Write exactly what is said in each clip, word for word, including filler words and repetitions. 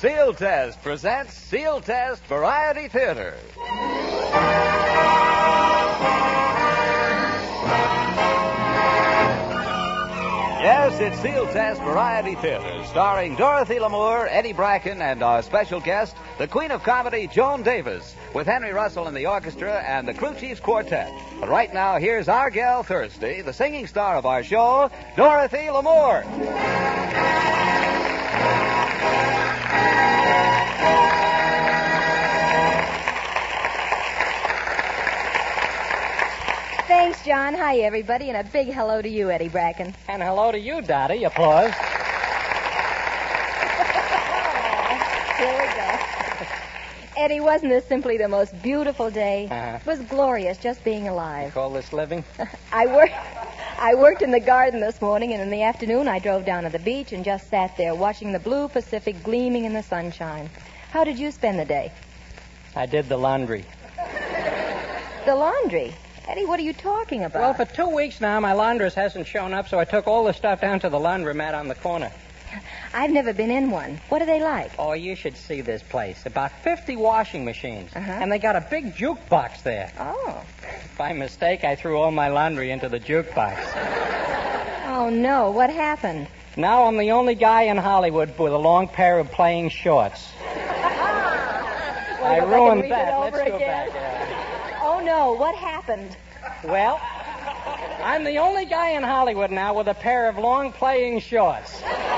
Seal Test presents Seal Test Variety Theater. Yes, it's Seal Test Variety Theater, starring Dorothy Lamour, Eddie Bracken, and our special guest, the Queen of Comedy, Joan Davis, with Henry Russell in the orchestra and the Crew Chiefs Quartet. But right now, here's our gal Thursday, the singing star of our show, Dorothy Lamour. Thanks, John. Hi, everybody, and a big hello to you, Eddie Bracken. And hello to you, Dottie. Applause. Here we go. Eddie, wasn't this simply the most beautiful day? Uh-huh. It was glorious just being You alive. call this living? I worked I worked in the garden this morning, and in the afternoon I drove down to the beach and just sat there watching the blue Pacific gleaming in the sunshine. How did you spend the day? I did the laundry. The laundry? Eddie, what are you talking about? Well, for two weeks now, my laundress hasn't shown up, so I took all the stuff down to the laundromat on the corner. I've never been in one. What are they like? Oh, you should see this place. About fifty washing machines. Uh-huh. And they got a big jukebox there. Oh. By mistake, I threw all my laundry into the jukebox. Oh, no. What happened? Now I'm the only guy in Hollywood with a long pair of playing shorts. I go back and ruined read that. it over Let's go again? back. Yeah. Oh, no. What happened? Well, I'm the only guy in Hollywood now with a pair of long playing shorts.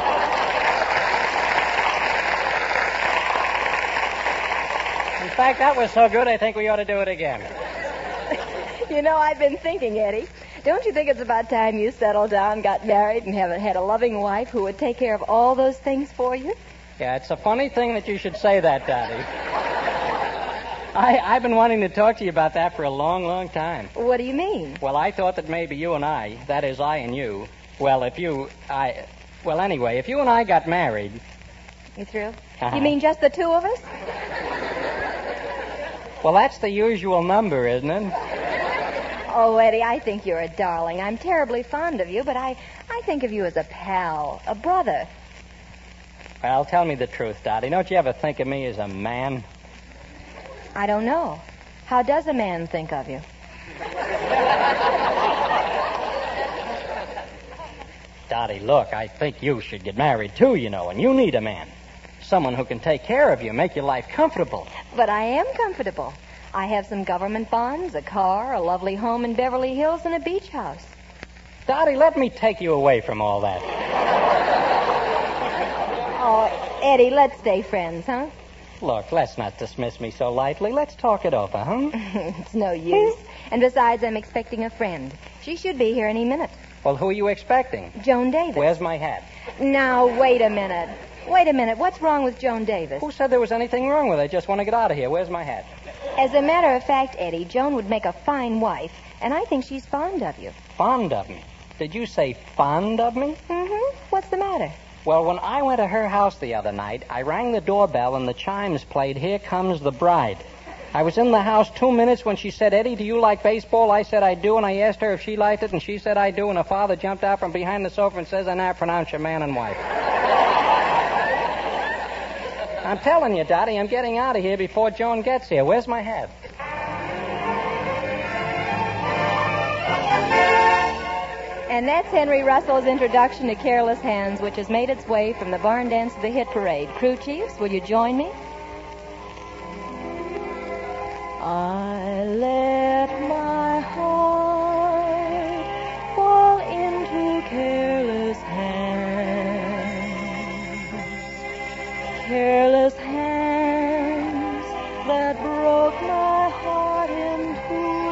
In fact, that was so good, I think we ought to do it again. You know, I've been thinking, Eddie. Don't you think it's about time you settled down, got married, and have, had a loving wife who would take care of all those things for you? Yeah, it's a funny thing that you should say that, Dottie. I, I've been wanting to talk to you about that for a long, long time. What do you mean? Well, I thought that maybe you and I, that is, I and you, well, if you, I, well, anyway, if you and I got married... You through? Uh-huh. You mean just the two of us? Well, that's the usual number, isn't it? Oh, Eddie, I think you're a darling. I'm terribly fond of you, but I, I think of you as a pal, a brother. Well, tell me the truth, Dottie. Don't you ever think of me as a man? I don't know. How does a man think of you? Dottie, look, I think you should get married, too, you know, and you need a man. Someone who can take care of you, make your life comfortable. But I am comfortable. I have some government bonds, a car, a lovely home in Beverly Hills, and a beach house. Dottie, let me take you away from all that. Oh, Eddie, let's stay friends, huh? Look, let's not dismiss me so lightly. Let's talk it over, huh? It's no use. And besides, I'm expecting a friend. She should be here any minute. Well, who are you expecting? Joan Davis. Where's my hat? Now, wait a minute. Wait a minute. What's wrong with Joan Davis? Who said there was anything wrong with her? I just want to get out of here. Where's my hat? As a matter of fact, Eddie, Joan would make a fine wife, and I think she's fond of you. Fond of me? Did you say fond of me? Mm-hmm. What's the matter? Well, when I went to her house the other night, I rang the doorbell and the chimes played, "Here Comes the Bride." I was in the house two minutes when she said, "Eddie, do you like baseball?" I said, "I do," and I asked her if she liked it, and she said, "I do," and her father jumped out from behind the sofa and says, "I now pronounce you man and wife." I'm telling you, Dottie, I'm getting out of here before Joan gets here. Where's my hat? And that's Henry Russell's introduction to Careless Hands, which has made its way from the barn dance to the hit parade. Crew Chiefs, will you join me? I let my heart fall into careless hands, careless hands that broke my heart in two.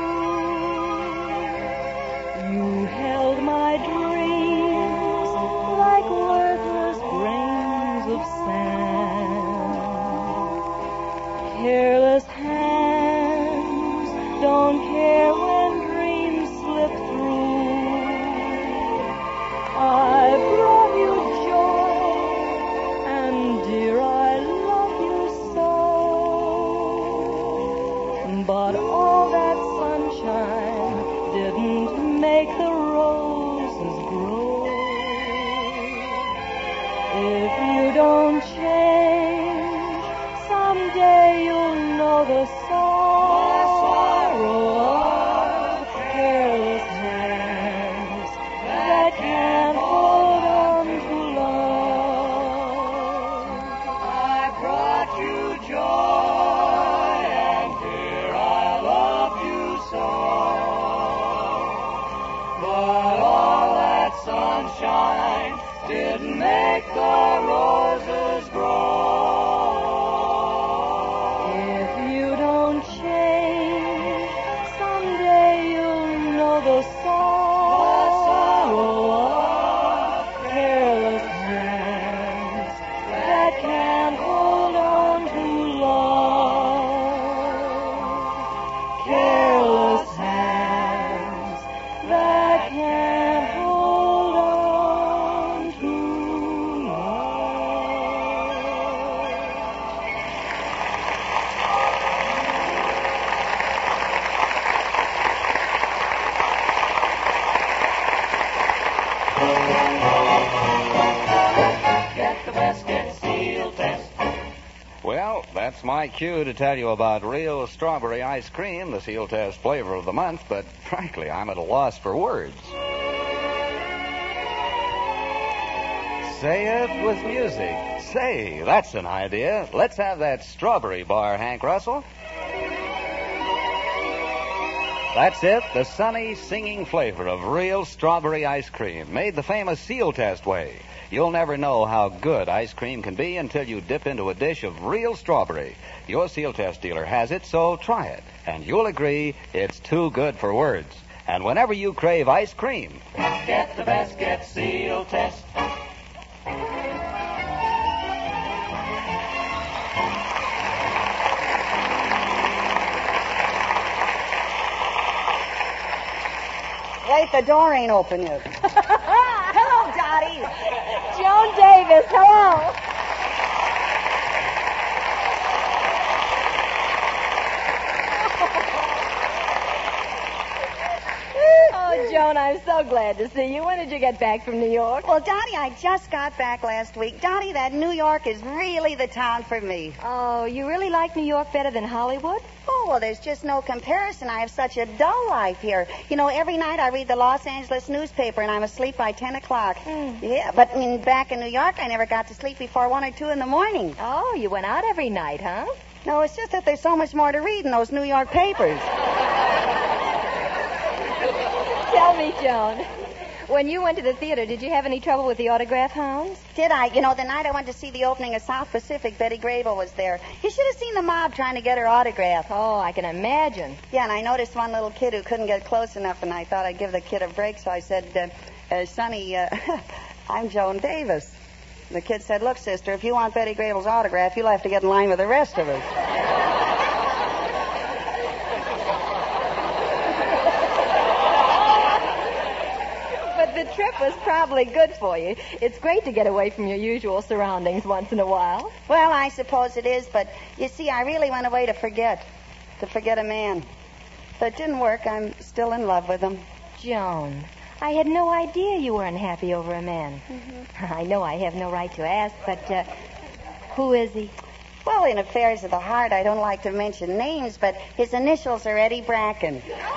You held my dreams like worthless grains of sand, careless hands don't care when dreams slip through. I brought you joy, and dear, I love you so. But all that sunshine didn't make the roses grow. If you don't change make the roses grow. If you don't change, someday you'll know the sorrow of careless hands that can't hold on too long. Careless hands that can't hold on too long. Get the best, get Seal Test. Well, that's my cue to tell you about real strawberry ice cream, the Seal Test flavor of the month, but frankly, I'm at a loss for words. Say it with music. Say, that's an idea. Let's have that strawberry bar, Hank Russell. That's it, the sunny, singing flavor of real strawberry ice cream, made the famous Seal Test way. You'll never know how good ice cream can be until you dip into a dish of real strawberry. Your Seal Test dealer has it, so try it. And you'll agree it's too good for words. And whenever you crave ice cream, Get the best, get Seal Test. Wait, the door ain't open yet. Hello, Dottie. Joan Davis, hello. Oh, Joan, I'm so glad to see you. When did you get back from New York? Well, Dottie, I just got back last week. Dottie, that New York is really the town for me. Oh, you really like New York better than Hollywood? Oh, well, there's just no comparison. I have such a dull life here. You know, every night I read the Los Angeles newspaper, and I'm asleep by ten o'clock. Mm. Yeah, but I mean, back in New York, I never got to sleep before one or two in the morning. Oh, you went out every night, huh? No, it's just that there's so much more to read in those New York papers. Tell me, Joan, when you went to the theater, did you have any trouble with the autograph hounds? Did I? You know, the night I went to see the opening of South Pacific, Betty Grable was there. You should have seen the mob trying to get her autograph. Oh, I can imagine. Yeah, and I noticed one little kid who couldn't get close enough, and I thought I'd give the kid a break, so I said, uh, uh, Sonny, uh, I'm Joan Davis. The kid said, look, sister, if you want Betty Grable's autograph, you'll have to get in line with the rest of us. The trip was probably good for you. It's great to get away from your usual surroundings once in a while. Well, I suppose it is, but you see, I really went away to forget, to forget a man. But it didn't work. I'm still in love with him. Joan, I had no idea you were unhappy over a man. Mm-hmm. I know I have no right to ask, but uh, who is he? Well, in affairs of the heart, I don't like to mention names, but his initials are Eddie Bracken.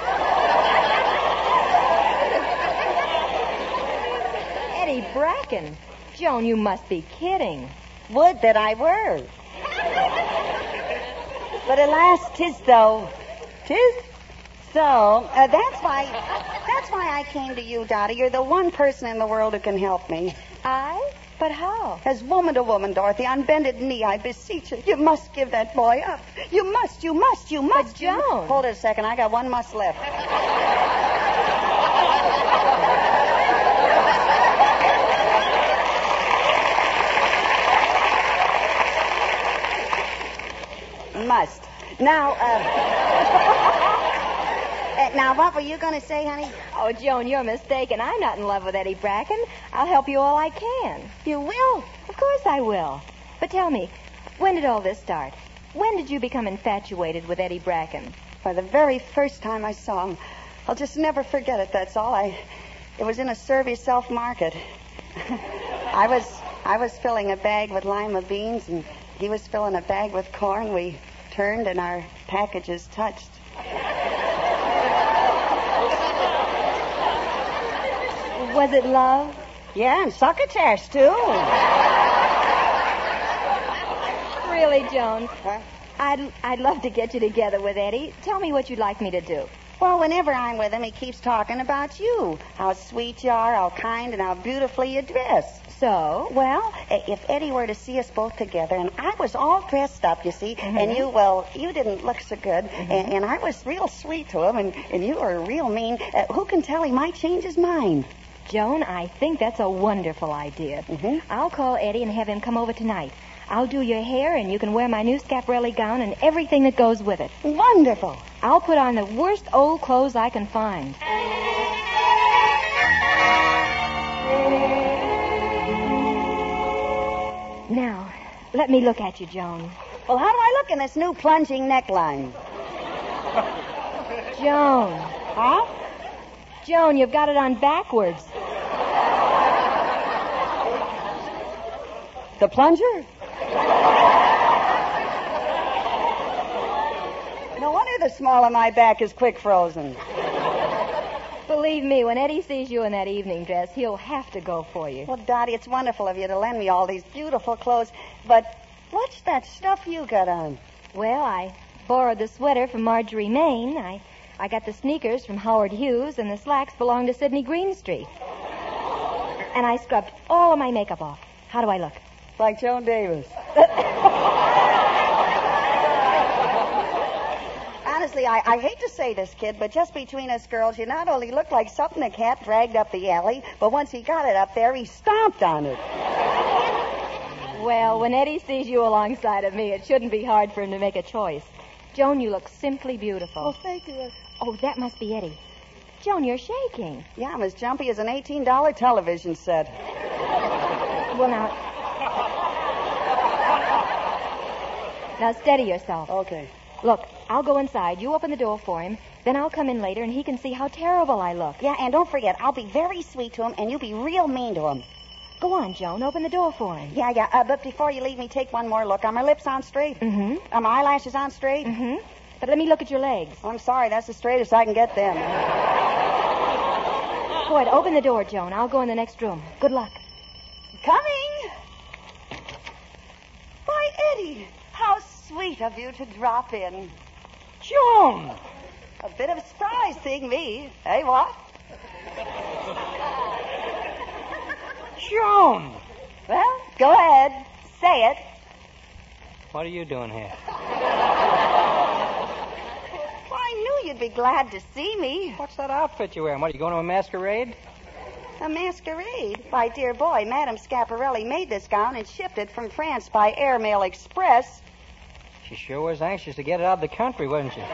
Eddie Bracken? Joan, you must be kidding. Would that I were. But alas, 'tis so. 'Tis so. Uh, that's why, that's why I came to you, Dottie. You're the one person in the world who can help me. I? But how? As woman to woman, Dorothy, on bended knee, I beseech you. You must give that boy up. You must, you must, you must. But Joan. You... Hold it a second. I got one must left. Must. Now, uh... uh, now, what were you going to say, honey? Oh, Joan, you're mistaken. I'm not in love with Eddie Bracken. I'll help you all I can. You will? Of course I will. But tell me, when did all this start? When did you become infatuated with Eddie Bracken? For the very first time I saw him. I'll just never forget it, that's all. I... It was in a Service Self Market. I was... I was filling a bag with lima beans, and he was filling a bag with corn. We turned, and our packages touched. Was it love? Yeah, and succotash, too. Really, Joan? Huh? I'd, I'd love to get you together with Eddie. Tell me what you'd like me to do. Well, whenever I'm with him, he keeps talking about you. How sweet you are, how kind, and how beautifully you dress. So? Well, eh, if Eddie were to see us both together, and I was all dressed up, you see, Mm-hmm. and you, well, you didn't look so good, Mm-hmm. and, and I was real sweet to him, and, and you were real mean, uh, who can tell he might change his mind? Joan, I think that's a wonderful idea. Mhm. I'll call Eddie and have him come over tonight. I'll do your hair, and you can wear my new Schiaparelli gown and everything that goes with it. Wonderful. I'll put on the worst old clothes I can find. Now, let me look at you, Joan. Well, how do I look in this new plunging neckline? Joan. Huh? Joan, you've got it on backwards. The plunger? No wonder the small of my back is quick frozen. Believe me, when Eddie sees you in that evening dress, he'll have to go for you. Well, Dottie, it's wonderful of you to lend me all these beautiful clothes, but what's that stuff you got on? Well, I borrowed the sweater from Marjorie Main. I, I got the sneakers from Howard Hughes, and the slacks belong to Sidney Greenstreet. And I scrubbed all of my makeup off. How do I look? Like Joan Davis. Honestly, I, I hate to say this, kid, but just between us girls, you not only look like something a cat dragged up the alley, but once he got it up there, he stomped on it. Well, when Eddie sees you alongside of me, it shouldn't be hard for him to make a choice. Joan, you look simply beautiful. Oh, thank you. Oh, that must be Eddie. Joan, you're shaking. Yeah, I'm as jumpy as an eighteen dollar television set. Well, now... Now, steady yourself. Okay. Look, I'll go inside. You open the door for him. Then I'll come in later, and he can see how terrible I look. Yeah, and don't forget, I'll be very sweet to him, and you be real mean to him. Go on, Joan. Open the door for him. Yeah, yeah, uh, but before you leave me, take one more look. Are my lips on straight? Mm-hmm. Are my eyelashes on straight? Mm-hmm. But let me look at your legs. Oh, I'm sorry, that's the straightest I can get them. Go ahead, open the door, Joan. I'll go in the next room. Good luck. Coming! Why, Eddie, how sweet of you to drop in. Joan! A bit of a surprise seeing me. Hey, what? Joan! Well, go ahead. Say it. What are you doing here? Well, I knew you'd be glad to see me. What's that outfit you're wearing? What, are you going to a masquerade? A masquerade? Why, dear boy, Madame Schiaparelli made this gown and shipped it from France by Airmail Express. She sure was anxious to get it out of the country, wasn't she?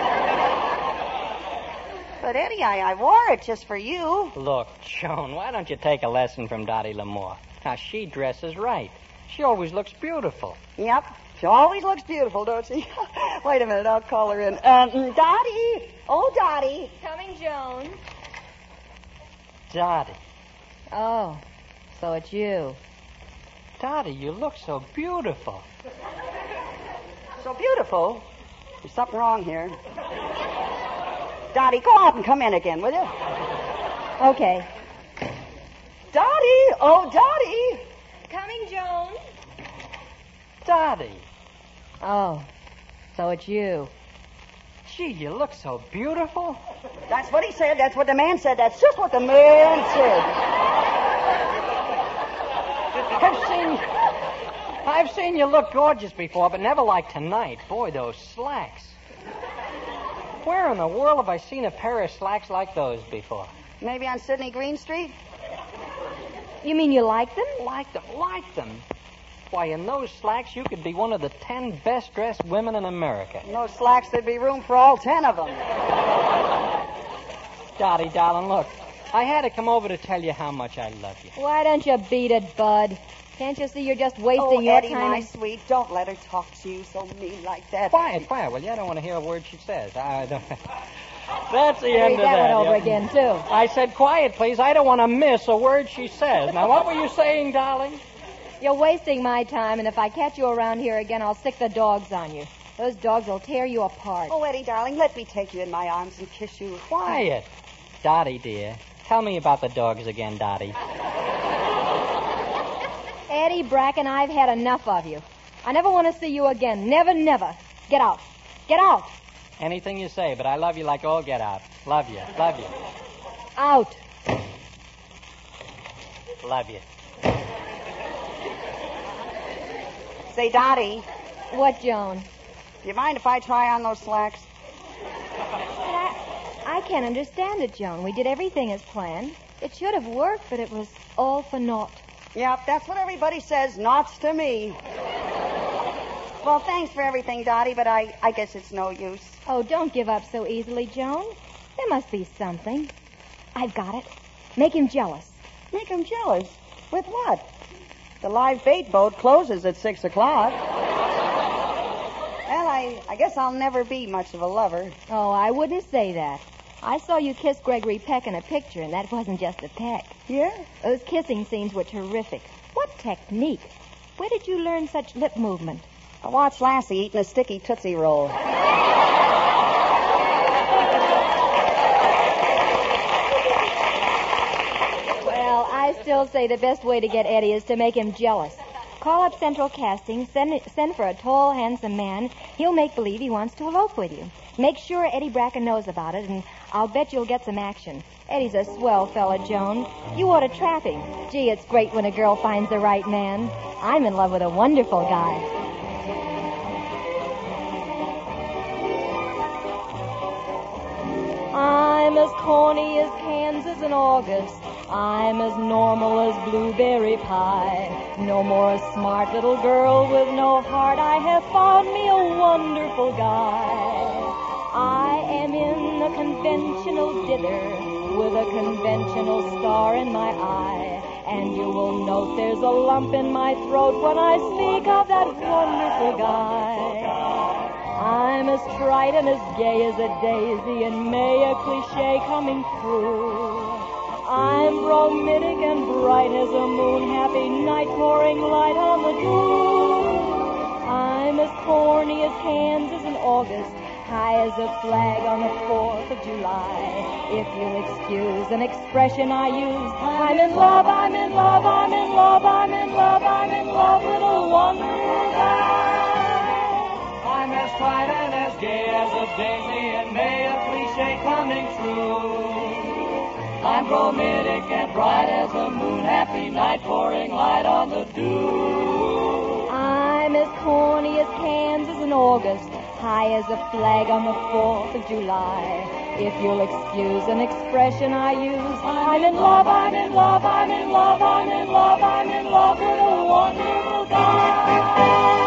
But, Eddie, I, I wore it just for you. Look, Joan, why don't you take a lesson from Dottie Lamore? Now, she dresses right. She always looks beautiful. Yep. She always looks beautiful, don't she? Wait a minute, I'll call her in. Um, Dottie! Oh, Dottie! Coming, Joan. Dottie. Oh, so it's you. Dottie, you look so beautiful. So beautiful. There's something wrong here. Dottie, go out and come in again, will you? Okay. Dottie! Oh, Dottie! Coming, Joan. Dottie. Oh, so it's you. Gee, you look so beautiful. That's what he said. That's what the man said. That's just what the man said. I've seen... I've seen you look gorgeous before, but never like tonight. Boy, those slacks. Where in the world have I seen a pair of slacks like those before? Maybe on Sidney Greenstreet? You mean you like them? Like them, like them. Why, in those slacks, you could be one of the ten best-dressed women in America. In those slacks, there'd be room for all ten of them. Dottie, darling, look. I had to come over to tell you how much I love you. Why don't you beat it, Bud? Can't you see you're just wasting Oh, your Eddie, time? my sweet, don't let her talk to you so mean like that. Quiet, quiet. Well, you I don't want to hear a word she says. I don't... That's the Read end of that that. one over yeah. again, too. I said, quiet, please. I don't want to miss a word she says. Now, what were you saying, darling? You're wasting my time, and if I catch you around here again, I'll stick the dogs on you. Those dogs will tear you apart. Oh, Eddie, darling, let me take you in my arms and kiss you. Quiet. Dottie, dear. Tell me about the dogs again, Dottie. Eddie Bracken, I've had enough of you. I never want to see you again. Never, never. Get out. Get out. Anything you say, but I love you like all get out. Love you. Love you. Out. Love you. Say, Dottie, What, Joan? do you mind if I try on those slacks? I, I can't understand it, Joan. We did everything as planned. It should have worked, but it was all for naught. Yep, that's what everybody says. Naughts to me. Well, thanks for everything, Dottie, but I, I guess it's no use. Oh, don't give up so easily, Joan. There must be something. I've got it. Make him jealous. Make him jealous? With what? The live bait boat closes at six o'clock. Well, I, I guess I'll never be much of a lover. Oh, I wouldn't say that. I saw you kiss Gregory Peck in a picture, and that wasn't just a peck. Yeah? Those kissing scenes were terrific. What technique. Where did you learn such lip movement? I watched Lassie eating a sticky Tootsie Roll. Well, I still say the best way to get Eddie is to make him jealous. Call up Central Casting, send, send for a tall, handsome man. He'll make believe he wants to elope with you. Make sure Eddie Bracken knows about it, and I'll bet you'll get some action. Eddie's a swell fella, Joan. You ought to trap him. Gee, it's great when a girl finds the right man. I'm in love with a wonderful guy. I'm as corny as Kansas in August. I'm as normal as blueberry pie. No more a smart little girl with no heart. I have found me a wonderful guy. I am in a conventional dither with a conventional star in my eye. And you will note there's a lump in my throat when I speak of that wonderful guy. I'm as trite and as gay as a daisy, and may a cliche coming true. I'm bromidic and bright as a moon, happy night pouring light on the dew. I'm as corny as Kansas in August, high as a flag on the fourth of July. If you'll excuse an expression I use, I'm in love, I'm in love, I'm in love, I'm in love, I'm in love with a wonderful guy. I'm as trite and as gay as a daisy, and may a cliche coming true. I'm bromidic and bright as a moon, happy night pouring light on the dew. I'm as corny as Kansas in August, high as a flag on the fourth of July. If you'll excuse an expression I use, I'm in love, I'm in love, I'm in love, I'm in love, I'm in love with a wonderful guy.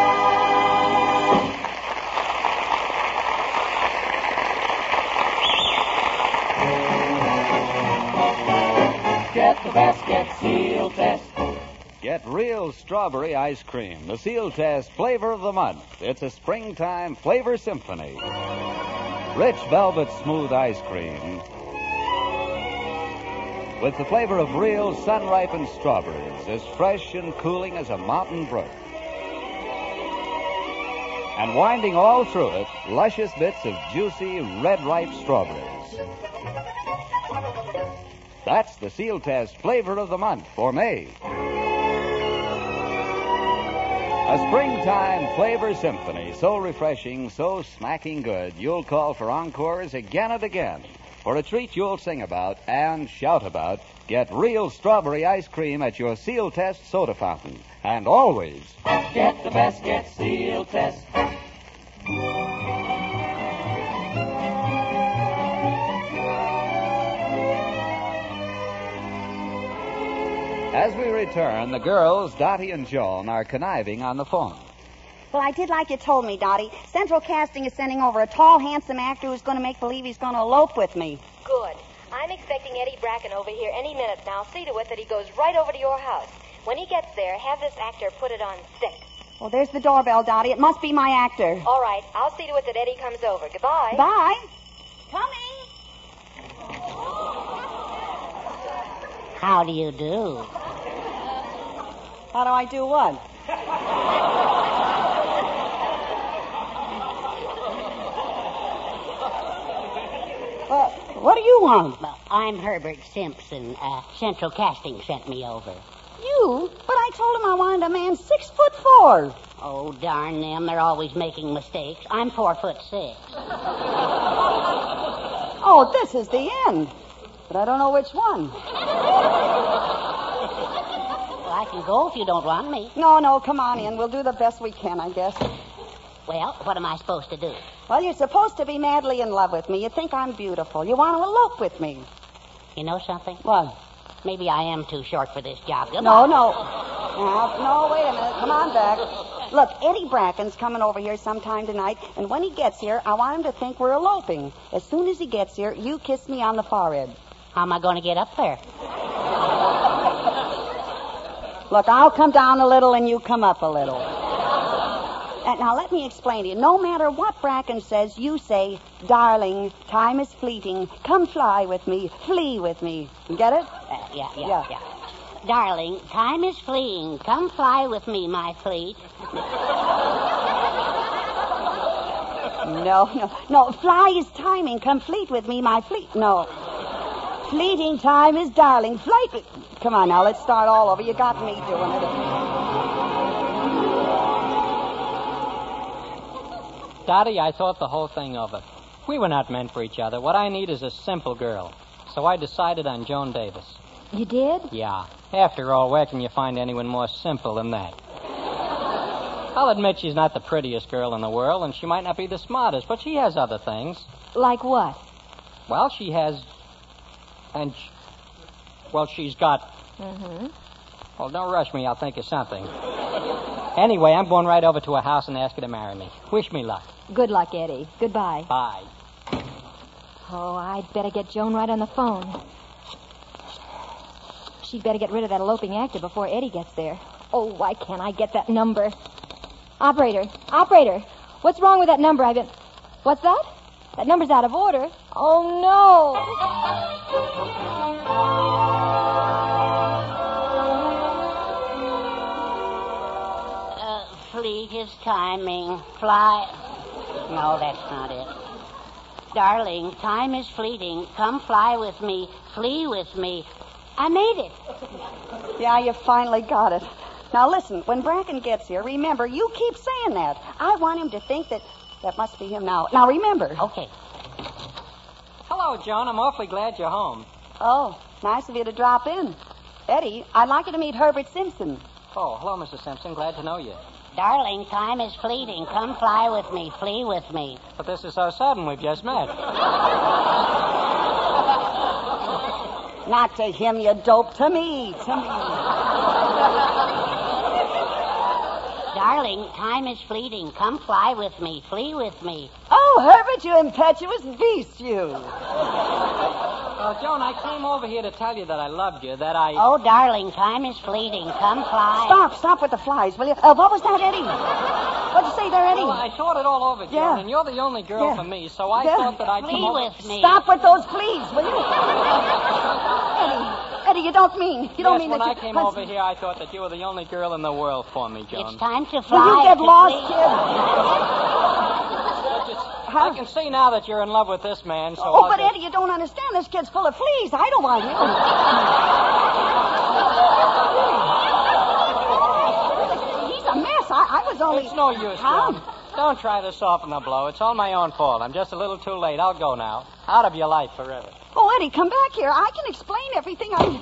Get the best, get Seal Test. Get real strawberry ice cream, the Seal Test flavor of the month. It's a springtime flavor symphony. Rich velvet smooth ice cream with the flavor of real sun-ripened strawberries, as fresh and cooling as a mountain brook. And winding all through it, luscious bits of juicy red-ripe strawberries. That's the Seal Test flavor of the month for May. A springtime flavor symphony, so refreshing, so smacking good, you'll call for encores again and again. For a treat you'll sing about and shout about, get real strawberry ice cream at your Seal Test soda fountain. And always, Get the best, get Seal Test. as we return, the girls, Dottie and Joan, are conniving on the phone. Well, I did like you told me, Dottie. Central Casting is sending over a tall, handsome actor who's going to make believe he's going to elope with me. Good. I'm expecting Eddie Bracken over here any minute now. See to it that he goes right over to your house. When he gets there, have this actor put it on thick. Well, there's the doorbell, Dottie. It must be my actor. All right. I'll see to it that Eddie comes over. Goodbye. Bye. Coming. How do you do? How do I do what? Uh, what do you want? Well, I'm Herbert Simpson. Uh, Central Casting sent me over. You? But I told him I wanted a man six foot four. Oh, darn them. They're always making mistakes. I'm four foot six. Oh, this is the end. But I don't know which one. Well, I can go if you don't want me. No, no, come on in. We'll do the best we can, I guess. Well, what am I supposed to do? Well, you're supposed to be madly in love with me. You think I'm beautiful. You want to elope with me. You know something? What? Maybe I am too short for this job. Goodbye. No, no. Now, no, wait a minute. Come on back. Look, Eddie Bracken's coming over here sometime tonight, and when he gets here, I want him to think we're eloping. As soon as he gets here, you kiss me on the forehead. How am I going to get up there? Look, I'll come down a little and you come up a little. And now, let me explain to you. No matter what Bracken says, you say, darling, time is fleeting. Come fly with me. Flee with me. You get it? Uh, yeah, yeah, Yeah. yeah, Darling, time is fleeing. Come fly with me, my fleet. No, no, no. Fly is timing. Come fleet with me, my fleet. No. Fleeting time is darling. Flight. with- Come on now, let's start all over. You got me doing it. Dottie, I thought the whole thing over. We were not meant for each other. What I need is a simple girl. So I decided on Joan Davis. You did? Yeah. After all, where can you find anyone more simple than that? I'll admit she's not the prettiest girl in the world, and she might not be the smartest, but she has other things. Like what? Well, she has... And... Sh- well, she's got... Mm-hmm. Well, don't rush me. I'll think of something. Anyway, I'm going right over to her house and ask her to marry me. Wish me luck. Good luck, Eddie. Goodbye. Bye. Oh, I'd better get Joan right on the phone. She'd better get rid of that eloping actor before Eddie gets there. Oh, why can't I get that number? Operator, operator, what's wrong with that number? I've been... What's that? That number's out of order. Oh, no. Uh, fleet is timing. Fly. No, that's not it. Darling, time is fleeting. Come fly with me. Flee with me. I made it. Yeah, you finally got it. Now, listen, when Bracken gets here, remember, you keep saying that. I want him to think that... That must be him now. Now, remember. Okay. Hello, Joan. I'm awfully glad you're home. Oh, nice of you to drop in. Eddie, I'd like you to meet Herbert Simpson. Oh, hello, Mister Simpson. Glad to know you. Darling, time is fleeting. Come fly with me. Flee with me. But this is so sudden. We've just met. Not to him, you dope. To me. To me. Darling, time is fleeting. Come fly with me. Flee with me. Oh, Herbert, you impetuous beast, you. Well, Joan, I came over here to tell you that I loved you, that I... Oh, darling, time is fleeting. Come fly. Stop, stop with the flies, will you? Uh, what was that, Eddie? What'd you say there, Eddie? Well, I thought it all over, Joan, Yeah. and you're the only girl Yeah. for me, so I Yeah. thought that I'd Flee come over... with me. Stop with those fleas, will you? Eddie, Eddie, you don't mean... You don't yes, mean when that I you... came over here, I thought that you were the only girl in the world for me, Joan. It's time to fly. Will you get to lost, flee. kid? I can see now that you're in love with this man, so... Oh, I'll but just- Eddie, you don't understand. This kid's full of fleas. I don't want him. He's a mess. I, I was only... It's no use, How? Joan. Don't try to soften the blow. It's all my own fault. I'm just a little too late. I'll go now. Out of your life forever. Oh, Eddie, come back here. I can explain everything. I...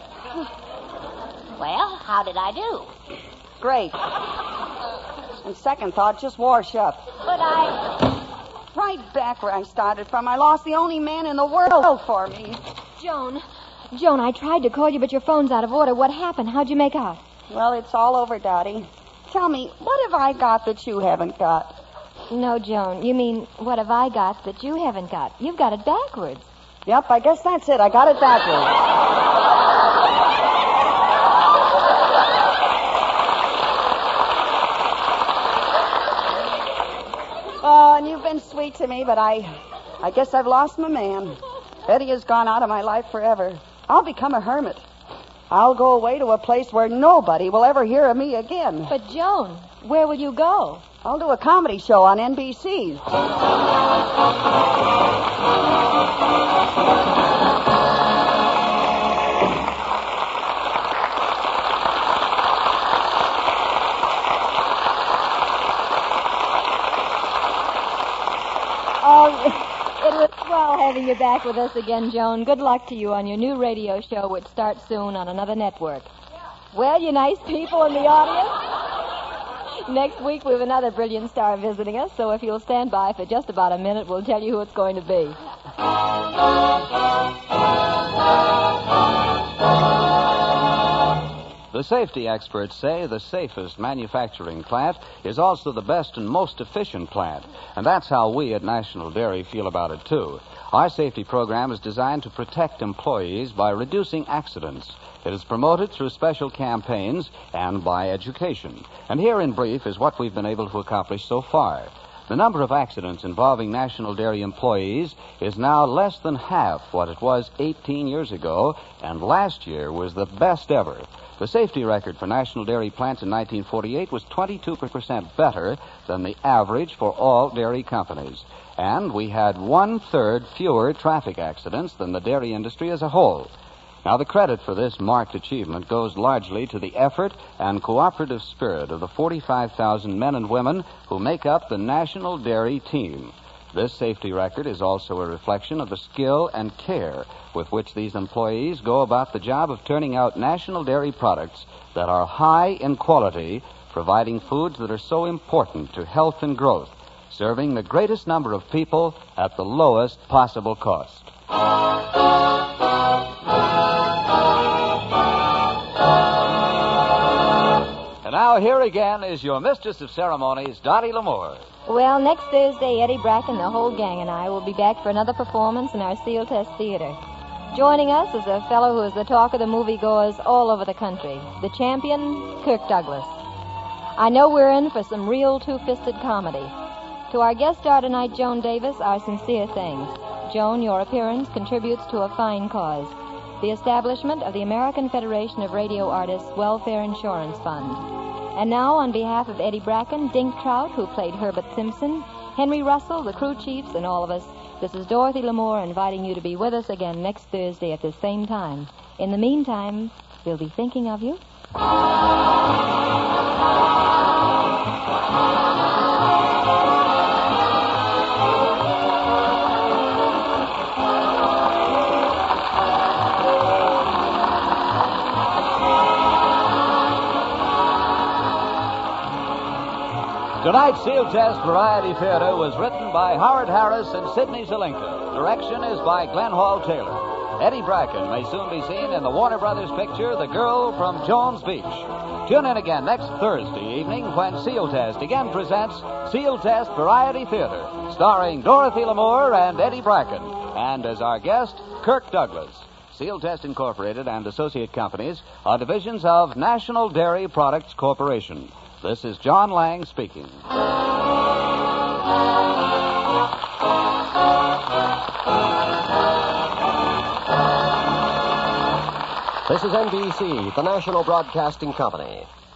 Well, how did I do? Great. And second thought, just wash up. But I... Right back where I started from. I lost the only man in the world for me. Joan, Joan, I tried to call you, but your phone's out of order. What happened? How'd you make out? Well, it's all over, Dottie. Tell me, what have I got that you haven't got? No, Joan, you mean, what have I got that you haven't got? You've got it backwards. Yep, I guess that's it. I got it backwards. Oh, and you've been sweet to me, but I, I guess I've lost my man. Eddie has gone out of my life forever. I'll become a hermit. I'll go away to a place where nobody will ever hear of me again. But, Joan, where will you go? I'll do a comedy show on N B C. Oh, it was swell having you back with us again, Joan. Good luck to you on your new radio show, which starts soon on another network. Well, you nice people in the audience. Next week we have another brilliant star visiting us, so if you'll stand by for just about a minute, we'll tell you who it's going to be. The safety experts say the safest manufacturing plant is also the best and most efficient plant. And that's how we at National Dairy feel about it, too. Our safety program is designed to protect employees by reducing accidents. It is promoted through special campaigns and by education. And here in brief is what we've been able to accomplish so far. The number of accidents involving National Dairy employees is now less than half what it was eighteen years ago, and last year was the best ever. The safety record for National Dairy plants in nineteen forty-eight was twenty-two percent better than the average for all dairy companies. And we had one-third fewer traffic accidents than the dairy industry as a whole. Now, the credit for this marked achievement goes largely to the effort and cooperative spirit of the forty-five thousand men and women who make up the National Dairy team. This safety record is also a reflection of the skill and care with which these employees go about the job of turning out National Dairy products that are high in quality, providing foods that are so important to health and growth, serving the greatest number of people at the lowest possible cost. And now here again is your mistress of ceremonies, Dottie L'Amour. Well, next Thursday, Eddie Bracken, the whole gang, and I will be back for another performance in our Seal Test Theater. Joining us is a fellow who is the talk of the moviegoers all over the country, the champion, Kirk Douglas. I know we're in for some real two-fisted comedy. To our guest star tonight, Joan Davis, our sincere thanks. Joan, your appearance contributes to a fine cause, the establishment of the American Federation of Radio Artists Welfare Insurance Fund. And now, on behalf of Eddie Bracken, Dink Trout, who played Herbert Simpson, Henry Russell, the crew chiefs, and all of us, this is Dorothy L'Amour inviting you to be with us again next Thursday at the same time. In the meantime, we'll be thinking of you. Tonight's Seal Test Variety Theater was written by Howard Harris and Sidney Zelinka. Direction is by Glenn Hall Taylor. Eddie Bracken may soon be seen in the Warner Brothers picture, The Girl from Jones Beach. Tune in again next Thursday evening when Seal Test again presents Seal Test Variety Theater, starring Dorothy L'Amour and Eddie Bracken, and as our guest, Kirk Douglas. Seal Test Incorporated and associate companies are divisions of National Dairy Products Corporation. This is John Lang speaking. This is N B C, the National Broadcasting Company.